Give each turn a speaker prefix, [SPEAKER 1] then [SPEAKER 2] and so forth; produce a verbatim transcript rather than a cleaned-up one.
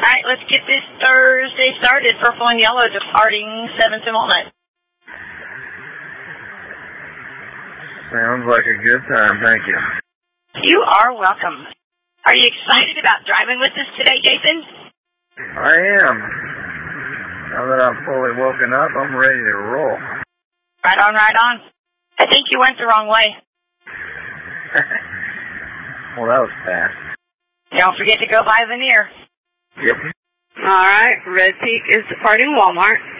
[SPEAKER 1] All right, let's get this Thursday started. Purple and yellow departing seventh and Walnut.
[SPEAKER 2] Sounds like a good time, thank you.
[SPEAKER 1] You are welcome. Are you excited about driving with us today, Jason?
[SPEAKER 2] I am. Now that I'm fully woken up, I'm ready to roll.
[SPEAKER 1] Right on, right on. I think you went the wrong way.
[SPEAKER 2] Well, that was fast.
[SPEAKER 1] Don't forget to go by Veneer.
[SPEAKER 2] Yep.
[SPEAKER 3] All right, Red Peak is departing Walmart.